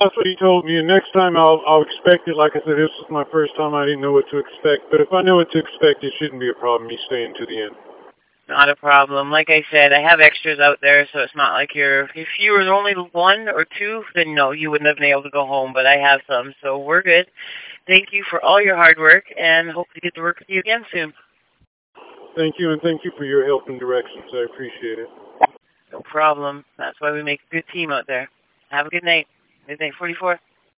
That's what he told me, and next time I'll expect it. Like I said, this was my first time. I didn't know what to expect, but if I know what to expect, it shouldn't be a problem. Me staying to the end. Not a problem. Like I said, I have extras out there, so it's not like if you were only one or two, then no, you wouldn't have been able to go home, but I have some, so we're good. Thank you for all your hard work, and hope to get to work with you again soon. Thank you, and thank you for your help and directions. I appreciate it. No problem. That's why we make a good team out there. Have a good night. Good night, 44.